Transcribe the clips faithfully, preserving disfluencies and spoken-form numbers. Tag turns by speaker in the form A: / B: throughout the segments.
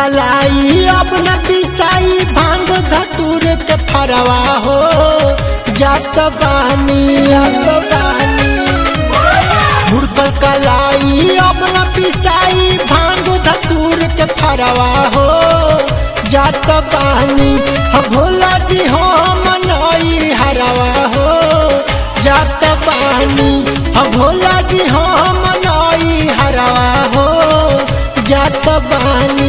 A: कलाई अब न पिसाई भांग धतूर के फरवा हो जात बानी जात बानी मुर्गल कलाई अब न पिसाई भांग धतूर के फरवा हो जात बानी भोला जी हो मनई हरवा हो जात बानी भोला जी हो मनई हरवा हो जात बानी।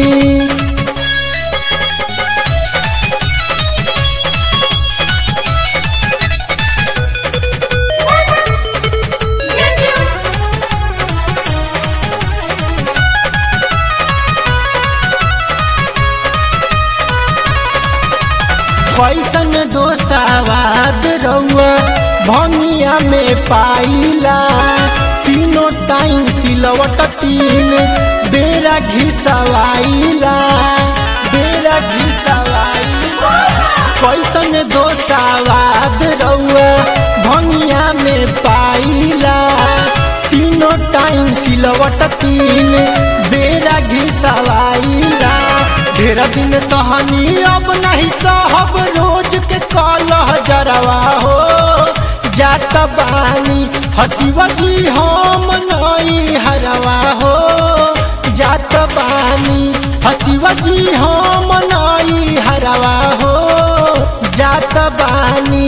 A: कैसन दोस्तावाद रउआ भंगिया में पाइला तीनों टाइम सिलवट तीन बेरा घिसवाइला बेरा घिसवाइला कैसन दोस्तावाद रउआ भंगिया में पाइला तीनों टाइम सिलवट तीन बेरा घिसवाइला ढेरा दिन सहनी अब नहीं सहब रोज के कलह जरवा हो जात बानी हसीवा जी हम नई हरवा हो जात बानी हसीवा जी हम नई हरवा हो जात बानी।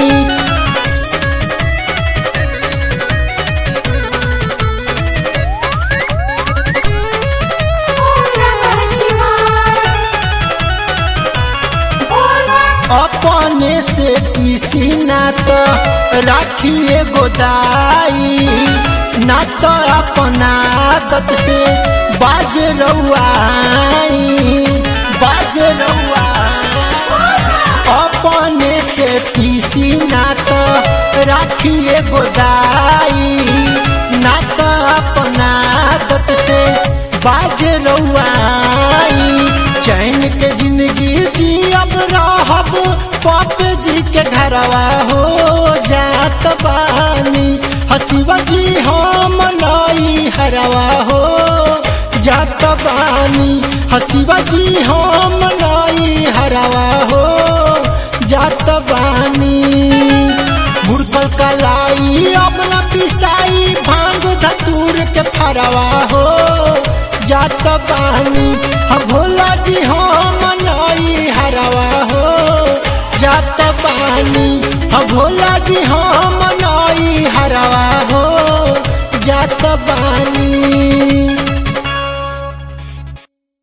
A: अपने से किसी ना तो राखिए गोदाई ना तो अपना आदत से बाज रउआई बाज रउआई अपने से किसी ना तो राखिए गोदाई ना तो अपना आदत से बाज रउआई चैन के जिंदगी जी अब रहब पाप जी के घरवा हो जात बानी हसीवा जी हम नई हरवा हो जात बानी हसीवा जी हम नई हरवा हो जात बानी मुर्गल कलाई अब न पिसाई भांग धतूर के फरवा हो जात बानी भोला जी हम नई हरवा हो जात बानी भोला जी हम नई हरवा हो